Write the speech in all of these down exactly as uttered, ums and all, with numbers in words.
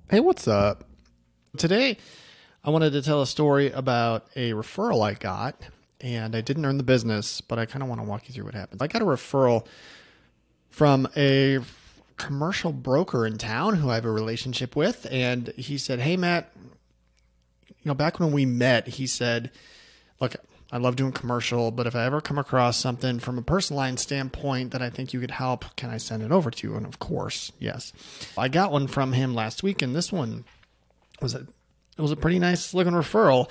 Hey, what's up? Today, I wanted to tell a story about a referral I got, and I didn't earn the business, but I kind of want to walk you through what happened. I got a referral from a commercial broker in town who I have a relationship with, and he said, "Hey, Matt, you know, back when we met, he said, look, I love doing commercial, but if I ever come across something from a personal line standpoint that I think you could help, can I send it over to you?" And of course, yes. I got one from him last week, and this one was a it was a pretty nice looking referral.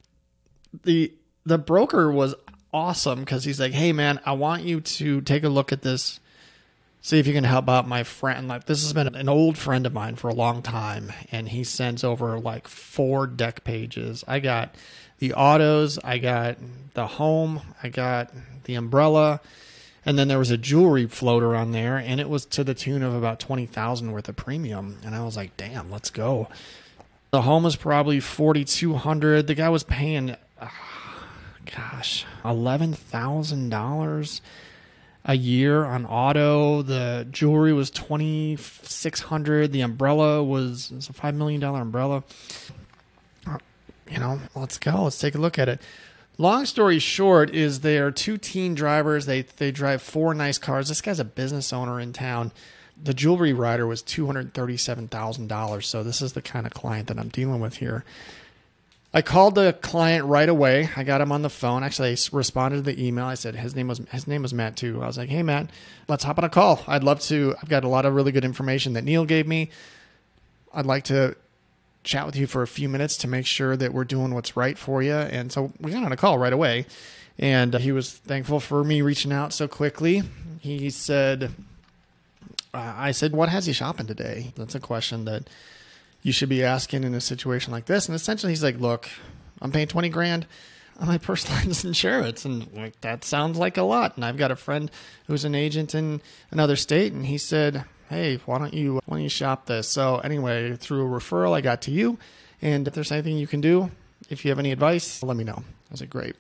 The the broker was awesome because he's like, "Hey man, I want you to take a look at this. See if you can help out my friend." Like, this has been an old friend of mine for a long time, and he sends over like four deck pages. I got the autos, I got the home, I got the umbrella, and then there was a jewelry floater on there, and it was to the tune of about twenty thousand worth of premium. And I was like, "Damn, let's go." The home was probably forty-two hundred. The guy was paying, uh, gosh, eleven thousand dollars a year on auto. The jewelry was twenty-six hundred. The umbrella was, it was a five million dollars umbrella. Uh, You know, let's go. Let's take a look at it. Long story short is they are two teen drivers. They they drive four nice cars. This guy's a business owner in town. The jewelry rider was two hundred thirty-seven thousand dollars. So this is the kind of client that I'm dealing with here. I called the client right away. I got him on the phone. Actually, I responded to the email. I said his name was his name was Matt too. I was like, "Hey Matt, let's hop on a call. I'd love to. I've got a lot of really good information that Neil gave me. I'd like to chat with you for a few minutes to make sure that we're doing what's right for you." And so we got on a call right away, and he was thankful for me reaching out so quickly. He said, uh, I said, "What has you shopping today?" That's a question that you should be asking in a situation like this. And essentially he's like, "Look, I'm paying twenty grand on my personal lines insurance." And like, that sounds like a lot. And I've got a friend who's an agent in another state, and he said, "Hey, why don't you, why don't you shop this?" So anyway, through a referral, I got to you. And if there's anything you can do, if you have any advice, let me know. I was like, "Great."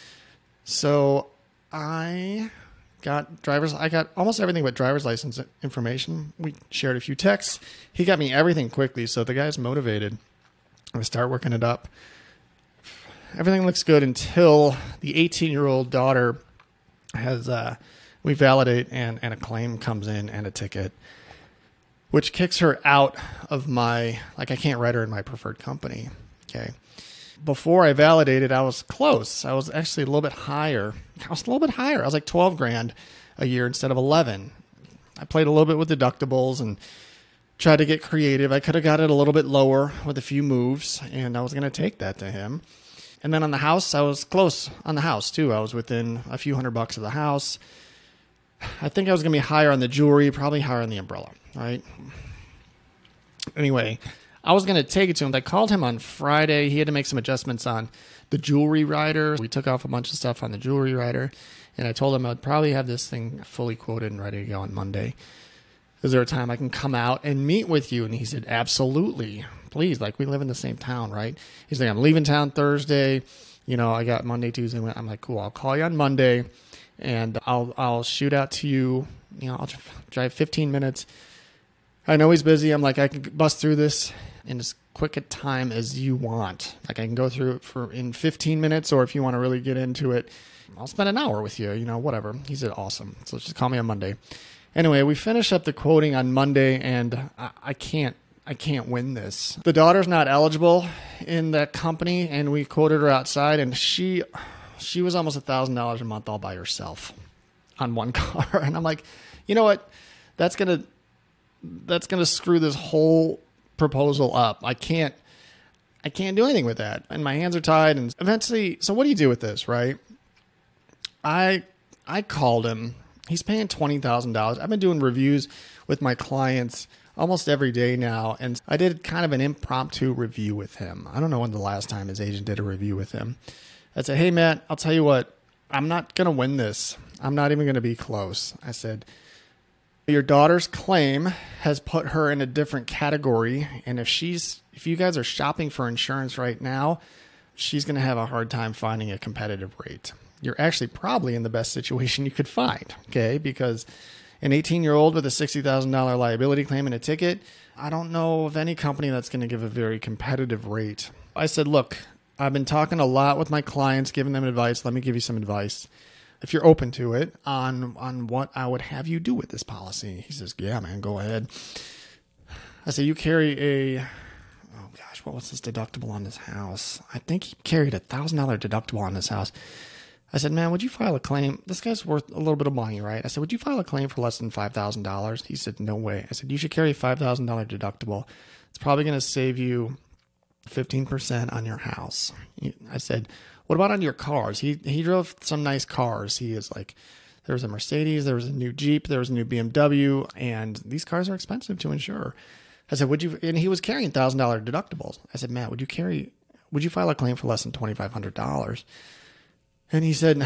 So I got driver's, I got almost everything but driver's license information. We shared a few texts. He got me everything quickly. So the guy's motivated. I start working it up. Everything looks good until the eighteen year old daughter has, uh, we validate and, and a claim comes in and a ticket, which kicks her out of my, like, I can't write her in my preferred company. Okay. Before I validated, I was close. I was actually a little bit higher. I was a little bit higher. I was like twelve grand a year instead of eleven. I played a little bit with deductibles and tried to get creative. I could have got it a little bit lower with a few moves, and I was going to take that to him. And then on the house, I was close on the house too. I was within a few hundred bucks of the house. I think I was going to be higher on the jewelry, probably higher on the umbrella, right? Anyway, I was going to take it to him. I called him on Friday. He had to make some adjustments on the jewelry rider. We took off a bunch of stuff on the jewelry rider, and I told him I'd probably have this thing fully quoted and ready to go on Monday. Is there a time I can come out and meet with you? And he said, "Absolutely. Please. Like, we live in the same town, right?" He's like, "I'm leaving town Thursday. You know, I got Monday, Tuesday." I'm like, "Cool. I'll call you on Monday, and I'll I'll shoot out to you. You know, I'll drive fifteen minutes. I know he's busy. I'm like, I can bust through this in as quick a time as you want. Like, I can go through it for in fifteen minutes, or if you want to really get into it, I'll spend an hour with you, you know, whatever." He said, "Awesome. So just call me on Monday." Anyway, we finish up the quoting on Monday, and I, I can't I can't win this. The daughter's not eligible in that company, and we quoted her outside, and she she was almost a thousand dollars a month all by herself on one car. And I'm like, you know what? That's gonna that's gonna screw this whole proposal up. I can't I can't do anything with that. And my hands are tied. And eventually, so what do you do with this, right? I I called him. He's paying twenty thousand dollars. I've been doing reviews with my clients almost every day now, and I did kind of an impromptu review with him. I don't know when the last time his agent did a review with him. I said, "Hey, Matt, I'll tell you what. I'm not going to win this. I'm not even going to be close." I said, "Your daughter's claim has put her in a different category, and if she's if you guys are shopping for insurance right now, she's going to have a hard time finding a competitive rate. You're actually probably in the best situation you could find, okay? Because an eighteen-year-old with a sixty thousand dollars liability claim and a ticket, I don't know of any company that's going to give a very competitive rate. I said, look, I've been talking a lot with my clients, giving them advice. Let me give you some advice, if you're open to it, on, on what I would have you do with this policy. He says, yeah, man, go ahead. I said, you carry a, oh gosh, what was his deductible on this house? I think he carried a one thousand dollars deductible on this house. I said, man, would you file a claim? This guy's worth a little bit of money, right? I said, would you file a claim for less than five thousand dollars? He said, no way. I said, you should carry a five thousand dollars deductible. It's probably going to save you fifteen percent on your house. I said, what about on your cars? He he drove some nice cars. He is like, there was a Mercedes, there was a new Jeep, there was a new B M W, and these cars are expensive to insure. I said, would you, and he was carrying one thousand dollars deductibles. I said, Matt, would you carry, would you file a claim for less than twenty-five hundred dollars? And he said,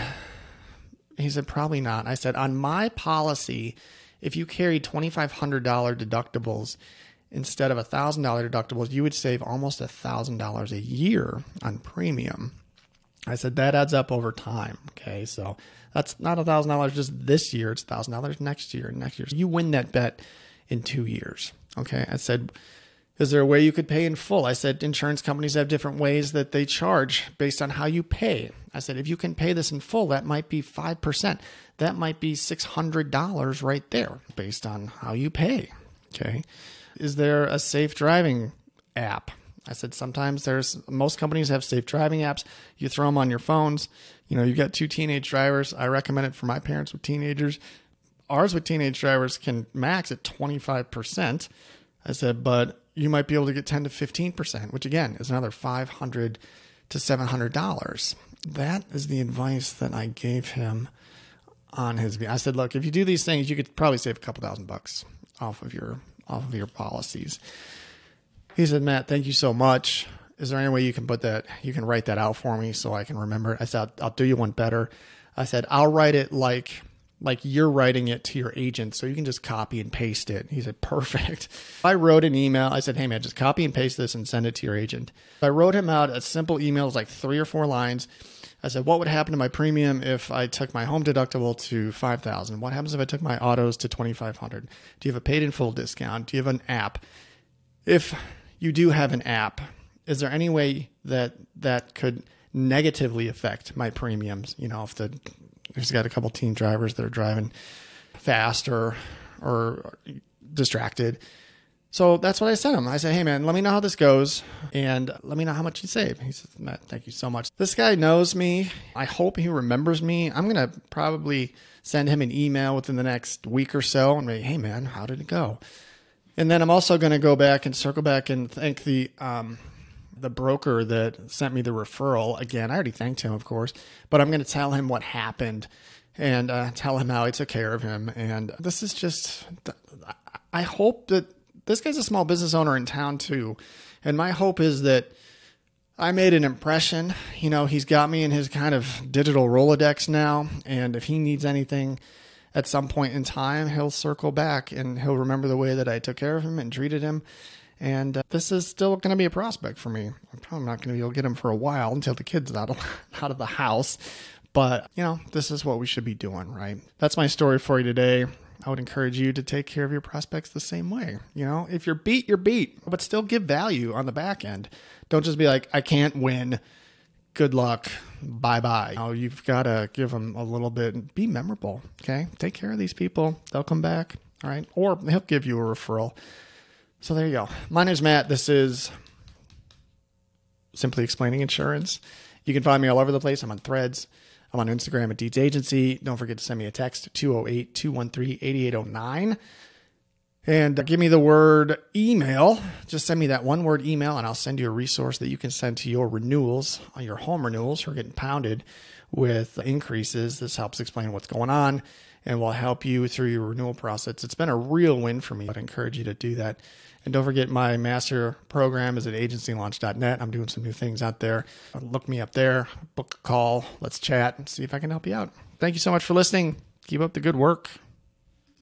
he said, probably not. I said, on my policy, if you carry twenty-five hundred dollars deductibles instead of one thousand dollars deductibles, you would save almost one thousand dollars a year on premium. I said, that adds up over time. Okay. So that's not one thousand dollars just this year. It's one thousand dollars next year and next year. So you win that bet in two years. Okay. I said, is there a way you could pay in full? I said, insurance companies have different ways that they charge based on how you pay. I said, if you can pay this in full, that might be five percent. That might be six hundred dollars right there based on how you pay. Okay. Is there a safe driving app? I said, sometimes there's, most companies have safe driving apps. You throw them on your phones. You know, you've got two teenage drivers. I recommend it for my parents with teenagers. Ours with teenage drivers can max at twenty-five percent. I said, but you might be able to get ten to fifteen percent, which again is another five hundred to seven hundred dollars. That is the advice that I gave him on his, I said, look, if you do these things, you could probably save a couple thousand bucks off of your, off of your policies. He said, Matt, thank you so much. Is there any way you can put that, you can write that out for me so I can remember it? I said, I'll, I'll do you one better. I said, I'll write it like, like you're writing it to your agent, so you can just copy and paste it. He said, perfect. I wrote an email. I said, hey man, just copy and paste this and send it to your agent. I wrote him out a simple email, like three or four lines. I said, what would happen to my premium if I took my home deductible to five thousand? What happens if I took my autos to twenty-five hundred? Do you have a paid in full discount? Do you have an app? If you do have an app, is there any way that that could negatively affect my premiums? You know, if the, there's got a couple teen drivers that are driving fast or, or distracted. So that's what I sent him. I said, hey man, let me know how this goes and let me know how much you save. He says, Matt, thank you so much. This guy knows me. I hope he remembers me. I'm going to probably send him an email within the next week or so and be, hey man, how did it go? And then I'm also going to go back and circle back and thank the, um, the broker that sent me the referral. Again, I already thanked him, of course, but I'm going to tell him what happened and uh, tell him how I took care of him. And this is just, I hope that this guy's a small business owner in town too. And my hope is that I made an impression. You know, he's got me in his kind of digital Rolodex now. And if he needs anything at some point in time, he'll circle back and he'll remember the way that I took care of him and treated him. And uh, this is still going to be a prospect for me. I'm probably not going to be able to get him for a while until the kid's out of, out of the house. But, you know, this is what we should be doing, right? That's my story for you today. I would encourage you to take care of your prospects the same way. You know, if you're beat, you're beat, but still give value on the back end. Don't just be like, I can't win. Good luck. Bye-bye. You know, you've got to give them a little bit. Be memorable, okay? Take care of these people. They'll come back, all right? Or he'll give you a referral. So there you go. My name's Matt. This is Simply Explaining Insurance. You can find me all over the place. I'm on Threads. I'm on Instagram at Deeds Agency. Don't forget to send me a text, two oh eight, two one three, eight eight oh nine. And give me the word email. Just send me that one word email and I'll send you a resource that you can send to your renewals, your home renewals who are getting pounded with increases. This helps explain what's going on and will help you through your renewal process. It's been a real win for me. I'd encourage you to do that. And don't forget, my master program is at agency launch dot net. I'm doing some new things out there. Look me up there, book a call, let's chat and see if I can help you out. Thank you so much for listening. Keep up the good work.